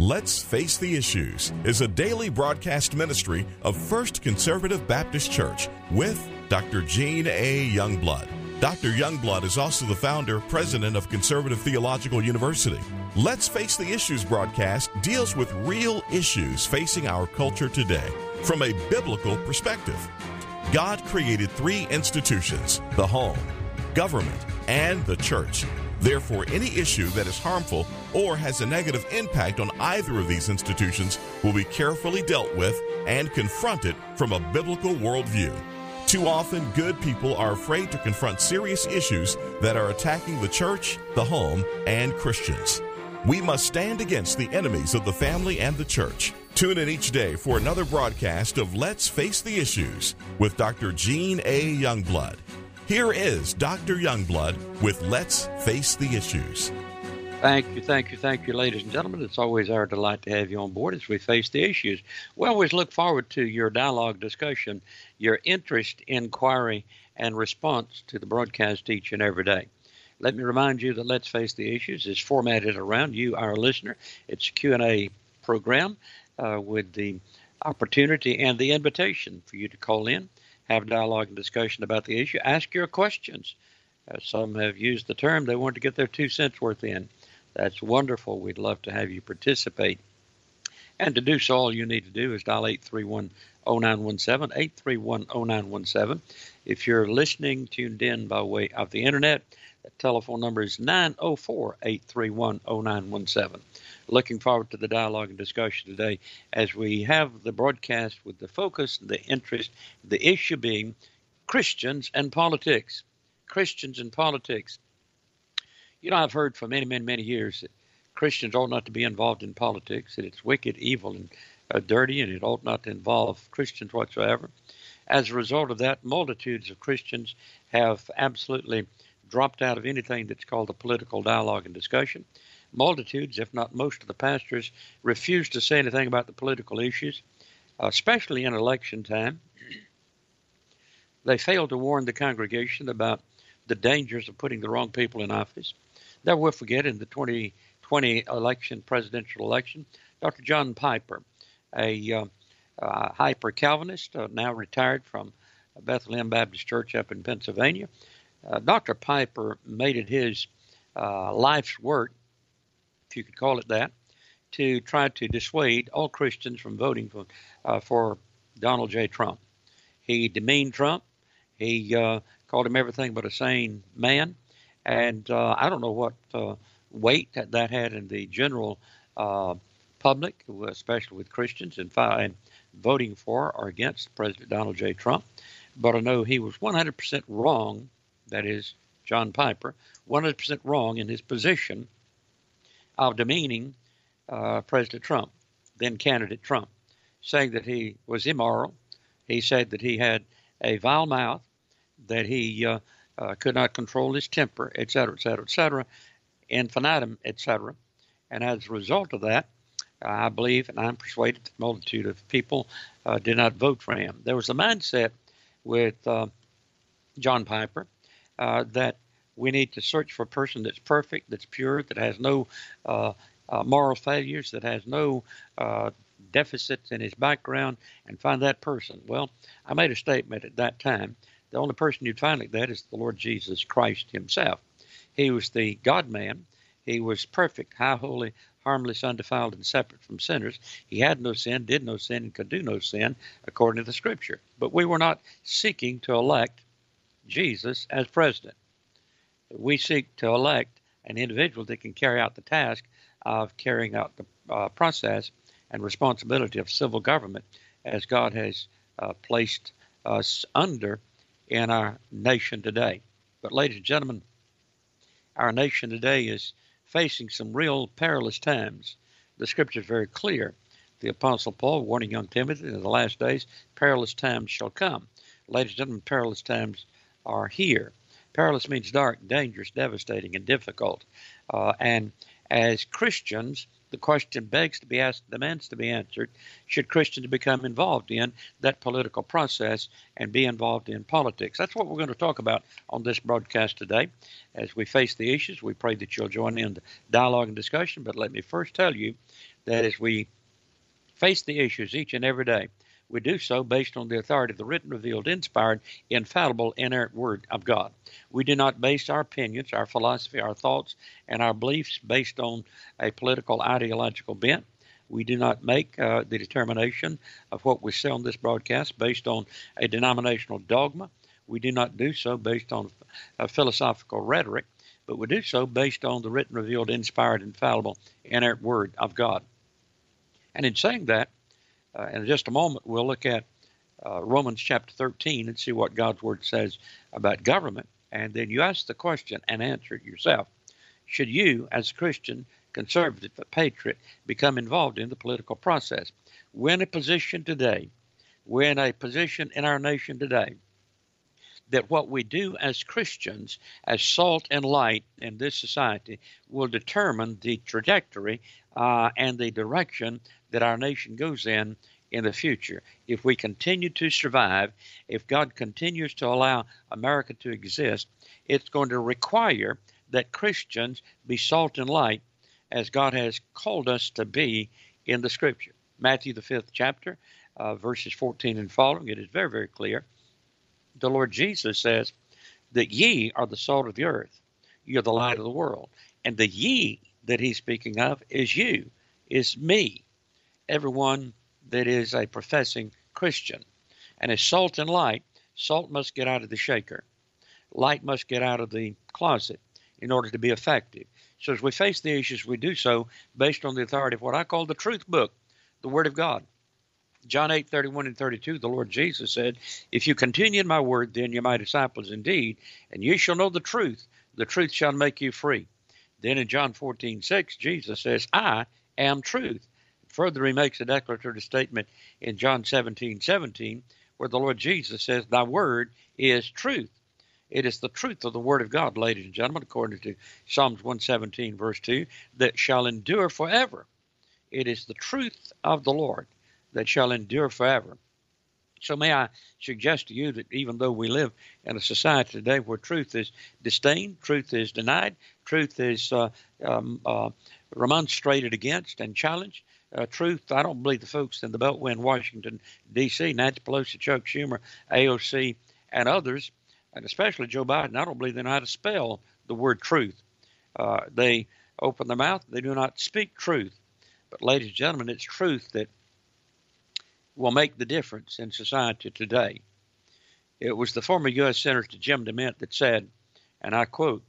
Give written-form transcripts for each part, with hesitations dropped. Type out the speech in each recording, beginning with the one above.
Let's Face the Issues is a daily broadcast ministry of First Conservative Baptist Church with Dr. Gene A. Youngblood. Dr. Youngblood is also the founder, president of Conservative Theological University. Let's Face the Issues broadcast deals with real issues facing our culture today from a biblical perspective. God created three institutions: the home, government, and the church. Therefore, any issue that is harmful or has a negative impact on either of these institutions will be carefully dealt with and confronted from a biblical worldview. Too often, good people are afraid to confront serious issues that are attacking the church, the home, and Christians. We must stand against the enemies of the family and the church. Tune in each day for another broadcast of Let's Face the Issues with Dr. Gene A. Youngblood. Here is Dr. Youngblood with Let's Face the Issues. Thank you, ladies and gentlemen. It's always our delight to have you on board as we face the issues. We always look forward to your dialogue, discussion, your interest, inquiry, and response to the broadcast each and every day. Let me remind you that Let's Face the Issues is formatted around you, our listener. It's a Q&A program with the opportunity and the invitation for you to call in, have dialogue and discussion about the issue, ask your questions. Some have used the term they want to get their 2 cents worth in. That's wonderful. We'd love to have you participate. And to do so, all you need to do is dial 831-0917, 831-0917. If you're listening, tuned in by way of the Internet, the telephone number is 904-831-0917. Looking forward to the dialogue and discussion today as we have the broadcast with the focus, the interest, the issue being Christians and politics. Christians and politics. You know, I've heard for many years that Christians ought not to be involved in politics, that it's wicked, evil, and dirty, and it ought not to involve Christians whatsoever. As a result of that, multitudes of Christians have absolutely dropped out of anything that's called a political dialogue and discussion. Multitudes, if not most of the pastors, refuse to say anything about the political issues, especially in election time. They fail to warn the congregation about the dangers of putting the wrong people in office. Never will forget in the 2020 presidential election, Dr. John Piper, a hyper-Calvinist, now retired from Bethlehem Baptist Church up in Pennsylvania. Dr. Piper made it his life's work, if you could call it that, to try to dissuade all Christians from voting for Donald J. Trump. He demeaned Trump. He called him everything but a sane man. And I don't know what weight that had in the general public, especially with Christians, and voting for or against President Donald J. Trump. But I know he was 100% wrong, that is, John Piper, 100% wrong in his position of demeaning President Trump, then candidate Trump, saying that he was immoral. He said that he had a vile mouth, that he could not control his temper, et cetera, infinitum, et cetera. And as a result of that, I believe and I'm persuaded that a multitude of people did not vote for him. There was a mindset with John Piper that we need to search for a person that's perfect, that's pure, that has no moral failures, that has no deficits in his background, and find that person. Well, I made a statement at that time. The only person you'd find like that is the Lord Jesus Christ himself. He was the God-man. He was perfect, high, holy, harmless, undefiled, and separate from sinners. He had no sin, did no sin, and could do no sin, according to the Scripture. But we were not seeking to elect Jesus as president. We seek to elect an individual that can carry out the task of carrying out the process and responsibility of civil government as God has placed us under in our nation today. But ladies and gentlemen, our nation today is facing some real perilous times. The Scripture is very clear. The Apostle Paul warning young Timothy in the last days, perilous times shall come. Ladies and gentlemen, perilous times are here. Perilous means dark, dangerous, devastating, and difficult. And as Christians, the question begs to be asked, demands to be answered, should Christians become involved in that political process and be involved in politics? That's what we're going to talk about on this broadcast today. As we face the issues, we pray that you'll join in the dialogue and discussion. But let me first tell you that as we face the issues each and every day, we do so based on the authority of the written, revealed, inspired, infallible, inerrant Word of God. We do not base our opinions, our philosophy, our thoughts, and our beliefs based on a political ideological bent. We do not make the determination of what we say on this broadcast based on a denominational dogma. We do not do so based on a philosophical rhetoric, but we do so based on the written, revealed, inspired, infallible, inerrant Word of God. And in saying that, in just a moment, we'll look at Romans chapter 13 and see what God's Word says about government. And then you ask the question and answer it yourself. Should you, as a Christian, conservative, patriot, become involved in the political process? We're in a position today, we're in a position in our nation today, that what we do as Christians, as salt and light in this society, will determine the trajectory and the direction that our nation goes in the future. If we continue to survive, if God continues to allow America to exist, it's going to require that Christians be salt and light as God has called us to be in the Scripture. Matthew, the 5th chapter, verses 14 and following, it is very, very clear. The Lord Jesus says that ye are the salt of the earth. You are the light of the world. And the ye that he's speaking of is you, is me, everyone that is a professing Christian. And as salt and light, salt must get out of the shaker. Light must get out of the closet in order to be effective. So as we face the issues, we do so based on the authority of what I call the truth book, the Word of God. John 8:31 and 32, the Lord Jesus said, if you continue in my word, then you're my disciples indeed, and you shall know the truth shall make you free. Then in John 14:6, Jesus says, I am truth. Further, he makes a declaratory statement in John 17:17, where the Lord Jesus says, thy word is truth. It is the truth of the Word of God, ladies and gentlemen, according to Psalms 117, verse 2, that shall endure forever. It is the truth of the Lord that shall endure forever. So may I suggest to you that even though we live in a society today where truth is disdained, truth is denied, truth is remonstrated against and challenged, truth, I don't believe the folks in the Beltway in Washington, D.C., Nancy Pelosi, Chuck Schumer, AOC, and others, and especially Joe Biden, I don't believe they know how to spell the word truth. They open their mouth, they do not speak truth. But ladies and gentlemen, it's truth that will make the difference in society today. It was the former U.S. Senator Jim DeMint that said, and I quote,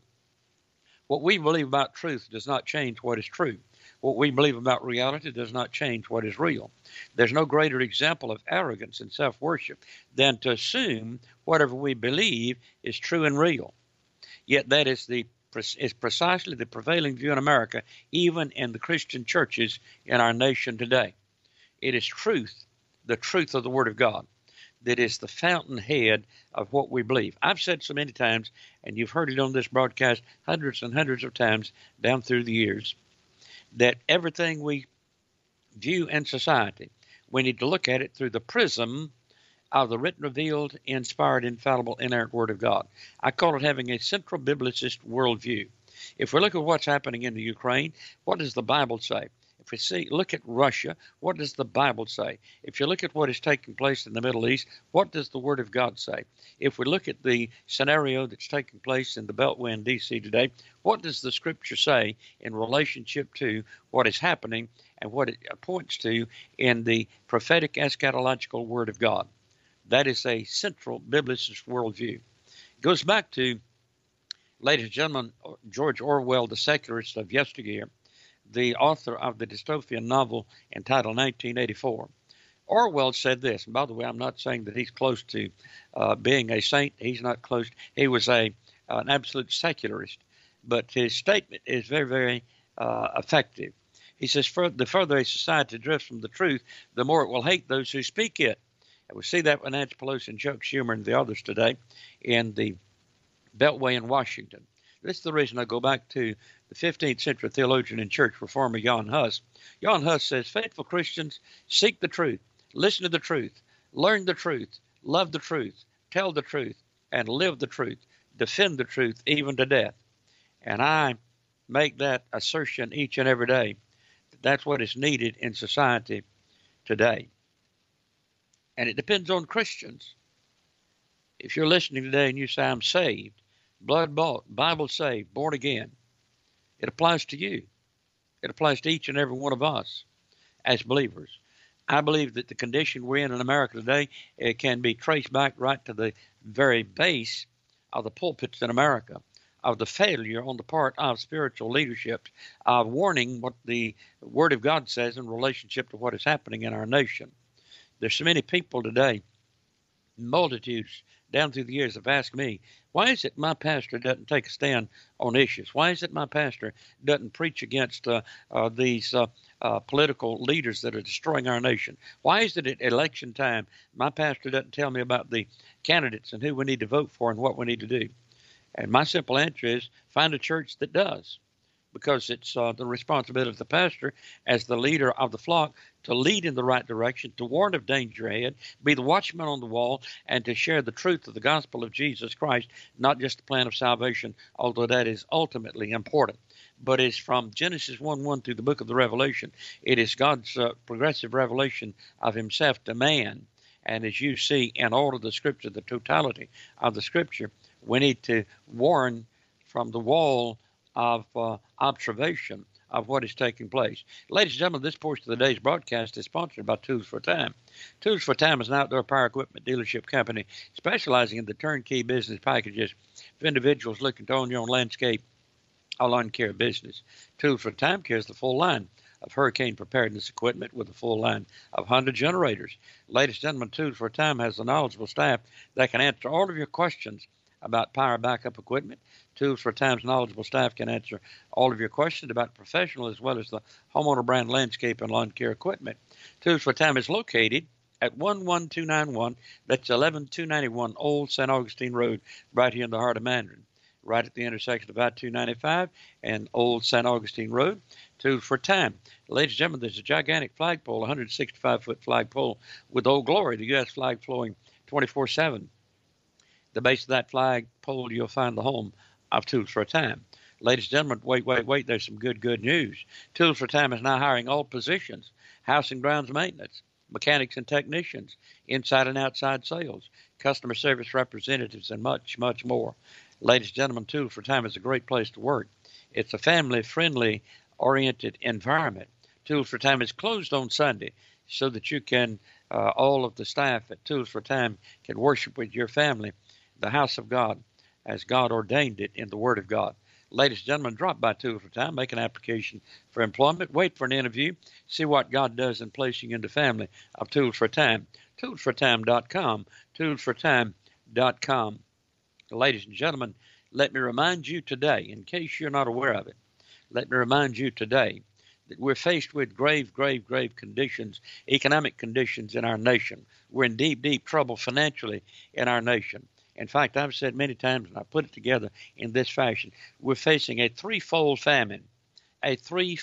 what we believe about truth does not change what is true. What we believe about reality does not change what is real. There's no greater example of arrogance and self-worship than to assume whatever we believe is true and real. Yet that is precisely the prevailing view in America, even in the Christian churches in our nation today. It is truth, the truth of the Word of God, that is the fountainhead of what we believe. I've said so many times, and you've heard it on this broadcast hundreds and hundreds of times down through the years, that everything we view in society, we need to look at it through the prism of the written, revealed, inspired, infallible, inerrant Word of God. I call it having a central biblicist worldview. If we look at what's happening in the Ukraine, what does the Bible say? If we look at Russia, what does the Bible say? If you look at what is taking place in the Middle East, what does the Word of God say? If we look at the scenario that's taking place in the Beltway in D.C. today, what does the Scripture say in relationship to what is happening and what it points to in the prophetic eschatological Word of God? That is a central biblicist worldview. It goes back to, ladies and gentlemen, George Orwell, the secularist of yesteryear, the author of the dystopian novel entitled 1984. Orwell said this, and by the way, I'm not saying that he's close to being a saint. He's not close. He was an absolute secularist, but his statement is very, very effective. He says, the further a society drifts from the truth, the more it will hate those who speak it. And we see that with Nancy Pelosi and Chuck Schumer and the others today in the Beltway in Washington. This is the reason I go back to the 15th century theologian and church reformer Jan Hus. Jan Hus says, faithful Christians seek the truth, listen to the truth, learn the truth, love the truth, tell the truth, and live the truth, defend the truth even to death. And I make that assertion each and every day. That's what is needed in society today. And it depends on Christians. If you're listening today and you say, I'm saved, blood bought, Bible saved, born again, it applies to you. It applies to each and every one of us as believers. I believe that the condition we're in America today, it can be traced back right to the very base of the pulpits in America, of the failure on the part of spiritual leadership of warning what the Word of God says in relationship to what is happening in our nation. There's so many people today, multitudes down through the years have asked me, why is it my pastor doesn't take a stand on issues? Why is it my pastor doesn't preach against these political leaders that are destroying our nation? Why is it at election time my pastor doesn't tell me about the candidates and who we need to vote for and what we need to do? And my simple answer is find a church that does, because it's the responsibility of the pastor as the leader of the flock to lead in the right direction, to warn of danger ahead, be the watchman on the wall, and to share the truth of the gospel of Jesus Christ, not just the plan of salvation, although that is ultimately important. But it's from Genesis 1:1 through the book of the Revelation. It is God's progressive revelation of himself to man. And as you see in all of the scripture, the totality of the scripture, we need to warn from the wall of observation of what is taking place. Ladies and gentlemen, this portion of the day's broadcast is sponsored by Tools for Time. Tools for Time is an outdoor power equipment dealership company specializing in the turnkey business packages for individuals looking to own your own landscape or lawn care business. Tools for Time carries the full line of hurricane preparedness equipment with a full line of Honda generators. Ladies and gentlemen, Tools for Time has a knowledgeable staff that can answer all of your questions about power backup equipment. Tools for Time's knowledgeable staff can answer all of your questions about professional as well as the homeowner brand landscape and lawn care equipment. Tools for Time is located at 11291, that's 11291 Old St. Augustine Road, right here in the heart of Mandarin, right at the intersection of I-295 and Old St. Augustine Road. Tools for Time. Ladies and gentlemen, there's a gigantic flagpole, 165-foot flagpole with Old Glory, the U.S. flag flowing 24/7. The base of that flagpole, you'll find the home of Tools for Time. Ladies and gentlemen, wait, there's some good news. Tools for Time is now hiring all positions: house and grounds maintenance, mechanics and technicians, inside and outside sales, customer service representatives, and much, much more. Ladies and gentlemen, Tools for Time is a great place to work. It's a family-friendly oriented environment. Tools for Time is closed on Sunday so that you can, all of the staff at Tools for Time can worship with your family the house of God as God ordained it in the Word of God. Ladies and gentlemen, drop by Tools for Time, make an application for employment, wait for an interview, see what God does in placing you in the family of Tools for Time. ToolsForTime.com, ToolsForTime.com. Ladies and gentlemen, let me remind you today, in case you're not aware of it, let me remind you today that we're faced with grave conditions, economic conditions in our nation. We're in deep trouble financially in our nation. In fact, I've said many times, and I put it together in this fashion, we're facing a threefold famine, a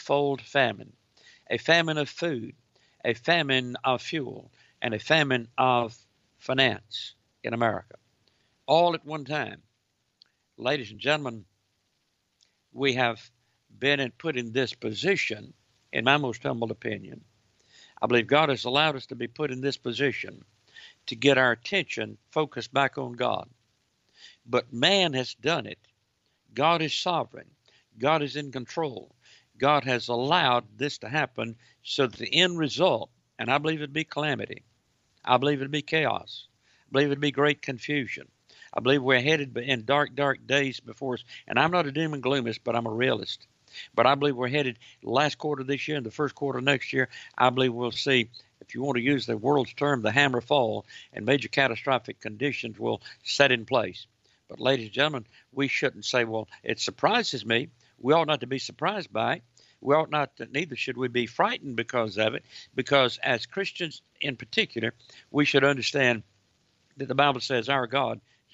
famine of food, a famine of fuel, and a famine of finance in America, all at one time. Ladies and gentlemen, we have been put in this position, in my most humble opinion. I believe God has allowed us to be put in this position to get our attention focused back on God. But man has done it. God is sovereign. God is in control. God has allowed this to happen so that the end result, and I believe it'd be calamity. I believe it'd be chaos. I believe it'd be great confusion. I believe we're headed in dark days before us. And I'm not a doom and gloomist, but I'm a realist. But I believe we're headed last quarter of this year and the first quarter of next year. I believe we'll see, if you want to use the world's term, the hammer fall, and major catastrophic conditions will set in place. But ladies and gentlemen, we shouldn't say, well, it surprises me. We ought not to be surprised by it. We ought not, neither should we be frightened because of it, because as Christians in particular, we should understand that the Bible says our God is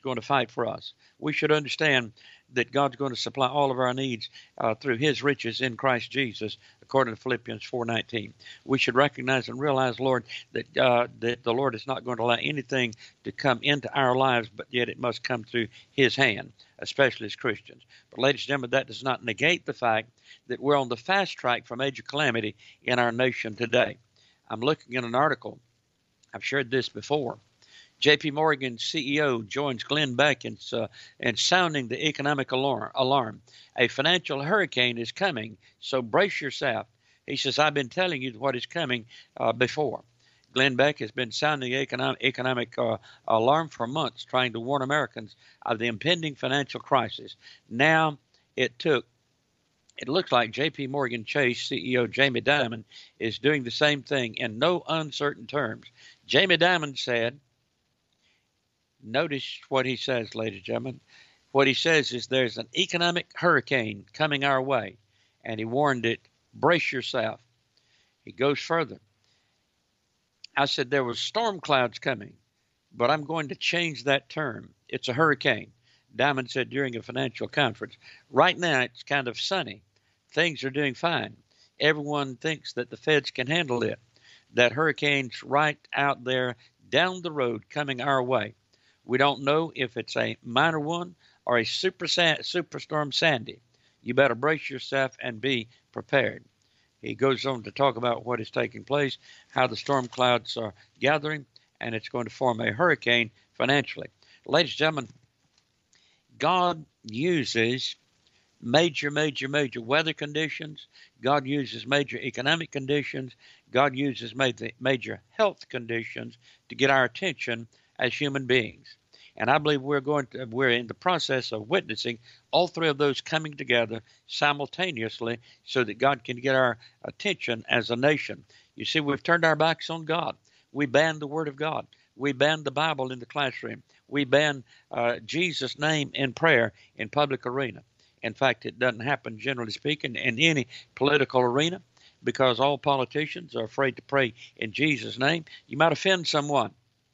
going to fight for us. We should understand that God's going to supply all of our needs through his riches in Christ Jesus, according to Philippians 4:19. We should recognize and realize, Lord, that that the Lord is not going to allow anything to come into our lives, but yet it must come through his hand, especially as Christians. But ladies and gentlemen, that does not negate the fact that we're on the fast track for major calamity in our nation today. I'm looking at an article. I've shared this before. J.P. Morgan CEO joins Glenn Beck in sounding the economic alarm. A financial hurricane is coming, so brace yourself. He says, I've been telling you what is coming before. Glenn Beck has been sounding the economic alarm for months, trying to warn Americans of the impending financial crisis. Now it looks like J.P. Morgan Chase CEO Jamie Dimon is doing the same thing in no uncertain terms. Jamie Dimon said, notice what he says, ladies and gentlemen. What he says is there's an economic hurricane coming our way, and he warned it, brace yourself. He goes further. I said there was storm clouds coming, but I'm going to change that term. It's a hurricane. Dimon said during a financial conference. Right now, it's kind of sunny. Things are doing fine. Everyone thinks that the feds can handle it. That hurricane's right out there down the road coming our way. We don't know if it's a minor one or a superstorm Sandy. You better brace yourself and be prepared. He goes on to talk about what is taking place, how the storm clouds are gathering, and it's going to form a hurricane financially. Ladies and gentlemen, God uses major weather conditions. God uses major economic conditions. God uses major health conditions to get our attention as human beings. And I believe we're in the process of witnessing all three of those coming together simultaneously so that God can get our attention as a nation. You see, we've turned our backs on God. We banned the Word of God. We banned the Bible in the classroom. We banned Jesus' name in prayer in public arena. In fact, it doesn't happen, generally speaking, in any political arena because all politicians are afraid to pray in Jesus' name. You might offend someone.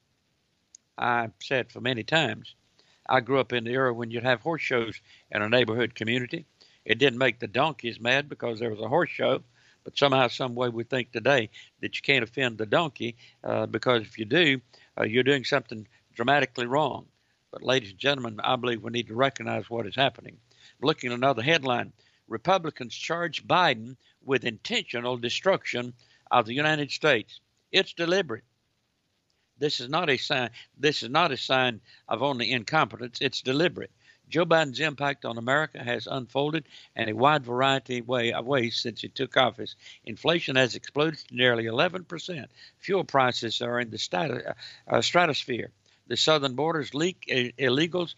I've said for many times, I grew up in the era when you'd have horse shows in a neighborhood community. It didn't make the donkeys mad because there was a horse show, but somehow, some way we think today that you can't offend the donkey because if you do, you're doing something dramatically wrong. But ladies and gentlemen, I believe we need to recognize what is happening. Looking at another headline, Republicans charge Biden with intentional destruction of the United States. It's deliberate. This is not a sign of only incompetence. It's deliberate. Joe Biden's impact on America has unfolded in a wide variety of ways since he took office. Inflation has exploded to nearly 11%. Fuel prices are in the stratosphere. The southern borders leak illegals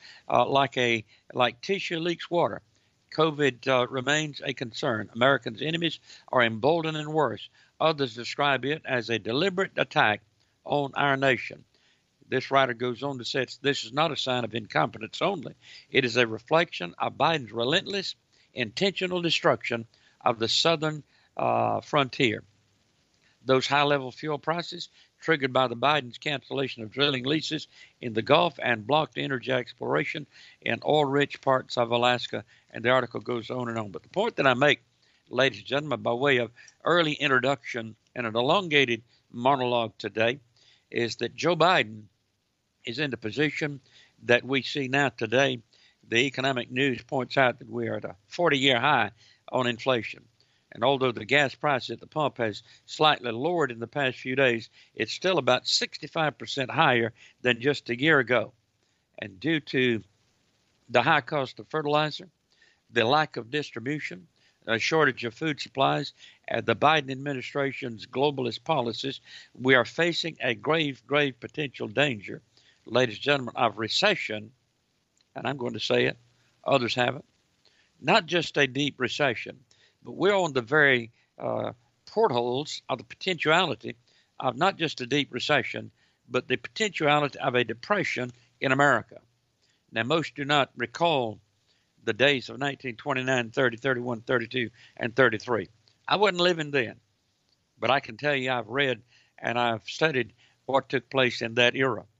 like tissue leaks water. COVID remains a concern. Americans' enemies are emboldened and worse. Others describe it as a deliberate attack on our nation. This writer goes on to say this is not a sign of incompetence only. It is a reflection of Biden's relentless, intentional destruction of the southern frontier. Those high-level fuel prices triggered by the Biden's cancellation of drilling leases in the Gulf and blocked energy exploration in oil-rich parts of Alaska. And the article goes on and on. But the point that I make, ladies and gentlemen, by way of early introduction and an elongated monologue today, is that Joe Biden is in the position that we see now today. The economic news points out that we are at a 40-year high on inflation. And although the gas price at the pump has slightly lowered in the past few days, it's still about 65% higher than just a year ago. And due to the high cost of fertilizer, the lack of distribution, a shortage of food supplies, and the Biden administration's globalist policies, we are facing a grave potential danger, ladies and gentlemen, of recession. And I'm going to say it, others haven't. Not just a deep recession, but we're on the very portholes of the potentiality of not just a deep recession, but the potentiality of a depression in America. Now, most do not recall the days of 1929, 30, 31, 32, and 33. I wasn't living then, but I can tell you I've read and I've studied what took place in that era.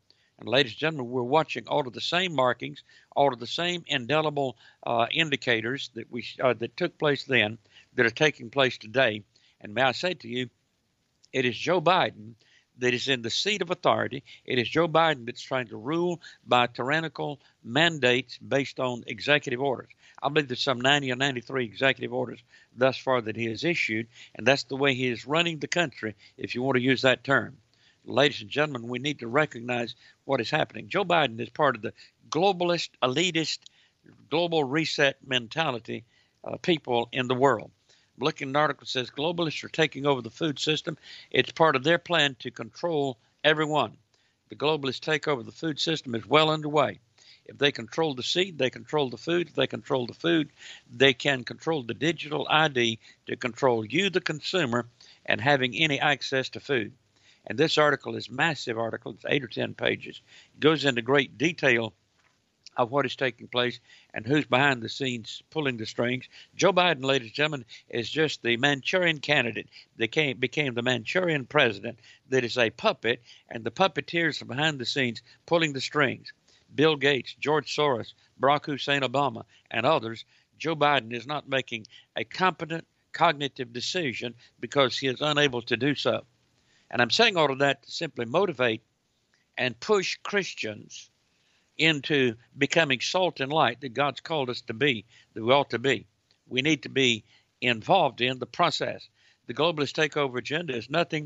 And ladies and gentlemen, we're watching all of the same markings, all of the same indelible indicators that took place then that are taking place today. And may I say to you, it is Joe Biden that is in the seat of authority. It is Joe Biden that's trying to rule by tyrannical mandates based on executive orders. I believe there's some 90 or 93 executive orders thus far that he has issued, and that's the way he is running the country, if you want to use that term. Ladies and gentlemen, we need to recognize what is happening. Joe Biden is part of the globalist, elitist, global reset mentality people in the world. I'm looking at an article that says globalists are taking over the food system. It's part of their plan to control everyone. The globalist takeover of the food system is well underway. If they control the seed, they control the food. If they control the food, they can control the digital ID to control you, the consumer, and having any access to food. And this article is a massive article. It's 8 or 10 pages. It goes into great detail of what is taking place and who's behind the scenes pulling the strings. Joe Biden, ladies and gentlemen, is just the Manchurian candidate that became the Manchurian president that is a puppet, and the puppeteers are behind the scenes pulling the strings. Bill Gates, George Soros, Barack Hussein Obama, and others. Joe Biden is not making a competent cognitive decision because he is unable to do so. And I'm saying all of that to simply motivate and push Christians into becoming salt and light that God's called us to be, that we ought to be. We need to be involved in the process. The globalist takeover agenda is nothing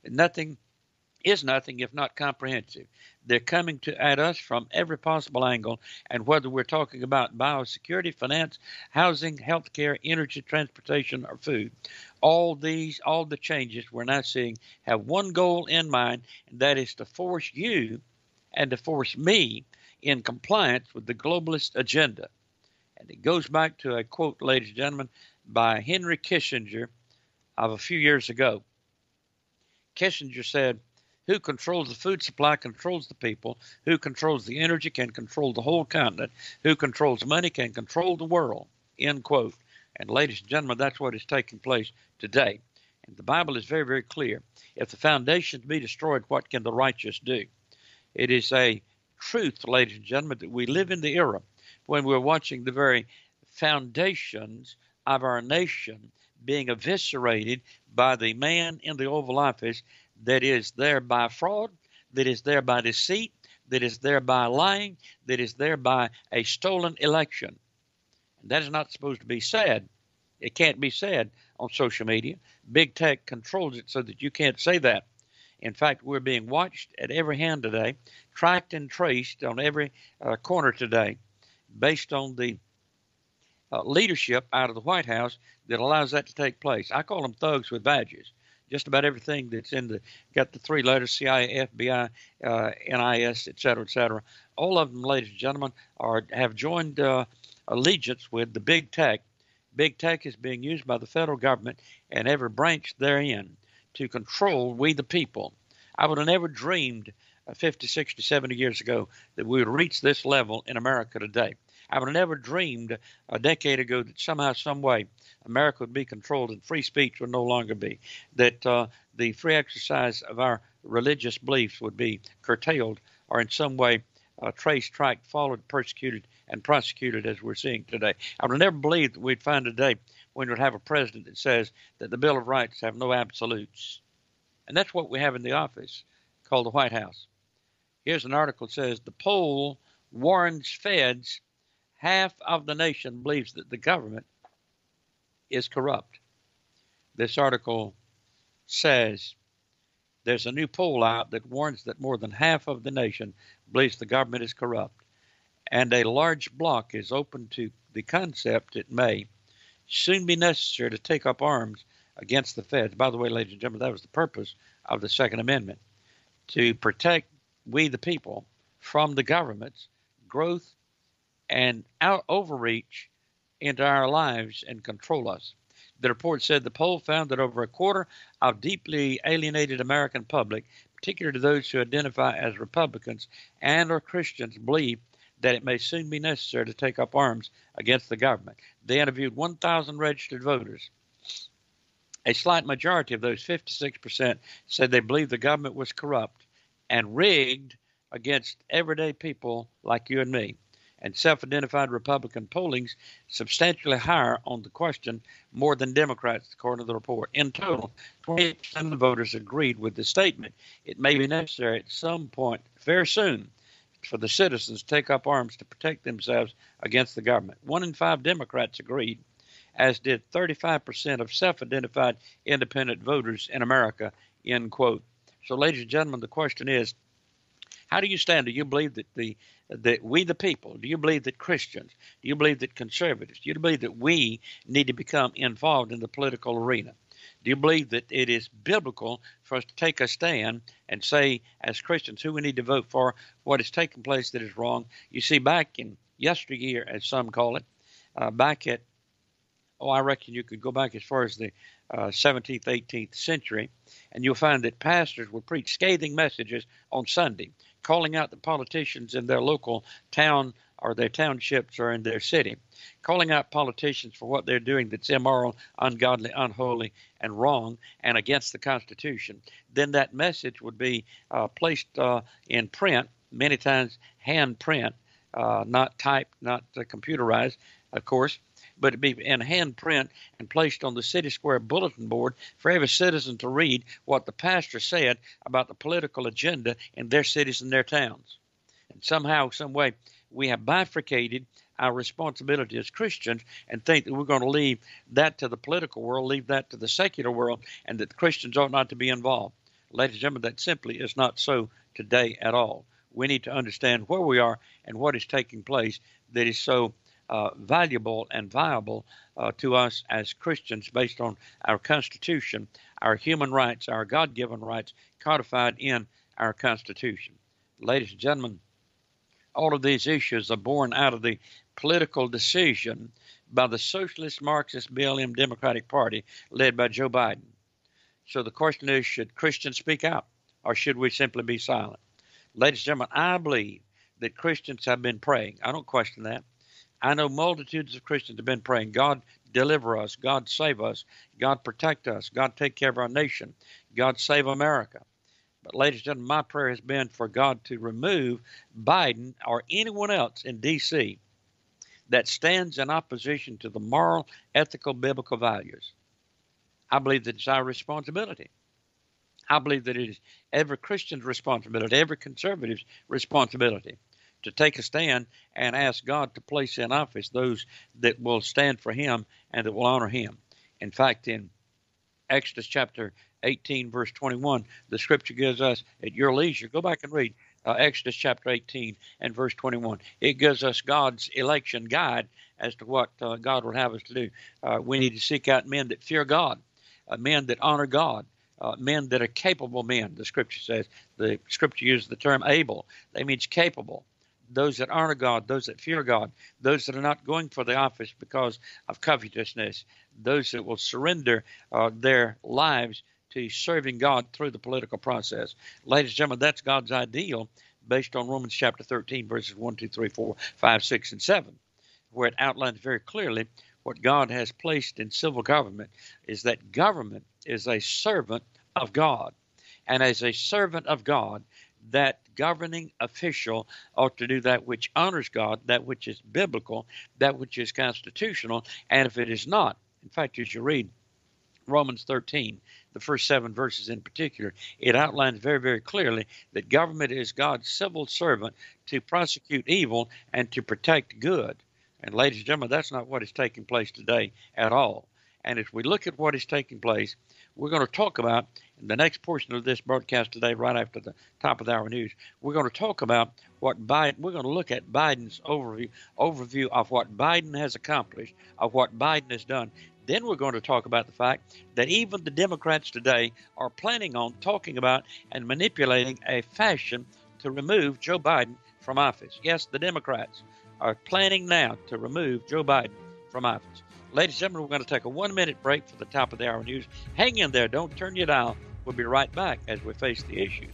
if not comprehensive. They're coming at us from every possible angle, and whether we're talking about biosecurity, finance, housing, healthcare, energy, transportation, or food, all the changes we're now seeing have one goal in mind, and that is to force you and to force me in compliance with the globalist agenda. And it goes back to a quote, ladies and gentlemen, by Henry Kissinger of a few years ago. Kissinger said, "Who controls the food supply controls the people. Who controls the energy can control the whole continent. Who controls money can control the world." End quote. And ladies and gentlemen, that's what is taking place today. And the Bible is very, very clear. If the foundations be destroyed, what can the righteous do? It is a truth, ladies and gentlemen, that we live in the era when we're watching the very foundations of our nation being eviscerated by the man in the Oval Office that is there by fraud, that is there by deceit, that is there by lying, that is there by a stolen election. And that is not supposed to be said. It can't be said on social media. Big tech controls it so that you can't say that. In fact, we're being watched at every hand today, tracked and traced on every corner today, based on the leadership out of the White House that allows that to take place. I call them thugs with badges. Just about everything that's got the three letters, CIA, FBI, NIS, et cetera, all of them, ladies and gentlemen, have joined allegiance with the big tech. Big tech is being used by the federal government and every branch therein to control we the people. I would have never dreamed 50, 60, 70 years ago that we would reach this level in America today. I would have never dreamed a decade ago that somehow, some way, America would be controlled and free speech would no longer be, that the free exercise of our religious beliefs would be curtailed or in some way traced, tracked, followed, persecuted, and prosecuted as we're seeing today. I would have never believed that we'd find a day when we'd have a president that says that the Bill of Rights have no absolutes. And that's what we have in the office called the White House. Here's an article that says the poll warns feds half of the nation believes that the government is corrupt. This article says there's a new poll out that warns that more than half of the nation believes the government is corrupt. And a large block is open to the concept it may soon be necessary to take up arms against the feds. By the way, ladies and gentlemen, that was the purpose of the Second Amendment, to protect we the people from the government's growth and overreach into our lives and control us. The report said the poll found that over a quarter of deeply alienated American public, particularly those who identify as Republicans and or Christians, believe that it may soon be necessary to take up arms against the government. They interviewed 1,000 registered voters. A slight majority of those, 56%, said they believed the government was corrupt and rigged against everyday people like you and me. And self-identified Republican polling's substantially higher on the question more than Democrats, according to the report. In total, 28% of the voters agreed with the statement. It may be necessary at some point very soon for the citizens to take up arms to protect themselves against the government. 1 in 5 Democrats agreed, as did 35% of self-identified independent voters in America, end quote. So, ladies and gentlemen, the question is, how do you stand? Do you believe that we the people, do you believe that Christians, do you believe that conservatives, do you believe that we need to become involved in the political arena? Do you believe that it is biblical for us to take a stand and say, as Christians, who we need to vote for, what is taking place that is wrong? You see, back in yesteryear, as some call it, back at, I reckon you could go back as far as the 17th, 18th century, and you'll find that pastors would preach scathing messages on Sunday, calling out the politicians in their local town or their townships or in their city, calling out politicians for what they're doing that's immoral, ungodly, unholy, and wrong, and against the Constitution. Then that message would be placed in print, many times hand print, not typed, not computerized, of course, but it'd be in hand print and placed on the city square bulletin board for every citizen to read what the pastor said about the political agenda in their cities and their towns. And somehow, some way, we have bifurcated our responsibility as Christians and think that we're going to leave that to the political world, leave that to the secular world, and that Christians ought not to be involved. Ladies and gentlemen, that simply is not so today at all. We need to understand where we are and what is taking place that is so valuable and viable to us as Christians based on our Constitution, our human rights, our God-given rights codified in our Constitution. Ladies and gentlemen, all of these issues are born out of the political decision by the Socialist Marxist BLM Democratic Party led by Joe Biden. So the question is, should Christians speak out or should we simply be silent? Ladies and gentlemen, I believe that Christians have been praying. I don't question that. I know multitudes of Christians have been praying, God deliver us, God save us, God protect us, God take care of our nation, God save America. But ladies and gentlemen, my prayer has been for God to remove Biden or anyone else in D.C. that stands in opposition to the moral, ethical, biblical values. I believe that it's our responsibility. I believe that it is every Christian's responsibility, every conservative's responsibility to take a stand and ask God to place in office those that will stand for him and that will honor him. In fact, in Exodus chapter 18, verse 21, the scripture gives us, at your leisure, go back and read Exodus chapter 18 and verse 21. It gives us God's election guide as to what God would have us to do. We need to seek out men that fear God, men that honor God, men that are capable men, the scripture says. The scripture uses the term able. That means capable. Those that honor God, those that fear God, those that are not going for the office because of covetousness, those that will surrender their lives to serving God through the political process. Ladies and gentlemen, that's God's ideal based on Romans chapter 13, verses 1, 2, 3, 4, 5, 6, and 7, where it outlines very clearly what God has placed in civil government is that government is a servant of God. And as a servant of God, that governing official ought to do that which honors God, that which is biblical, that which is constitutional. And if it is not, in fact, as you read Romans 13, the first 7 verses in particular, it outlines very, very clearly that government is God's civil servant to prosecute evil and to protect good. And ladies and gentlemen, that's not what is taking place today at all. And as we look at what is taking place, we're going to talk about, in the next portion of this broadcast today, right after the top of the hour news, we're going to talk about what Biden, we're going to look at Biden's overview of what Biden has accomplished, of what Biden has done. Then we're going to talk about the fact that even the Democrats today are planning on talking about and manipulating a fashion to remove Joe Biden from office. Yes, the Democrats are planning now to remove Joe Biden from office. Ladies and gentlemen, we're going to take a 1-minute break for the top of the hour news. Hang in there. Don't turn your dial. We'll be right back as we face the issues.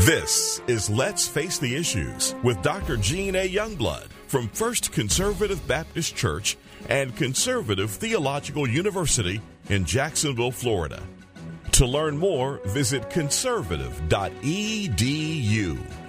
This is Let's Face the Issues with Dr. Gene A. Youngblood from First Conservative Baptist Church and Conservative Theological University in Jacksonville, Florida. To learn more, visit conservative.edu.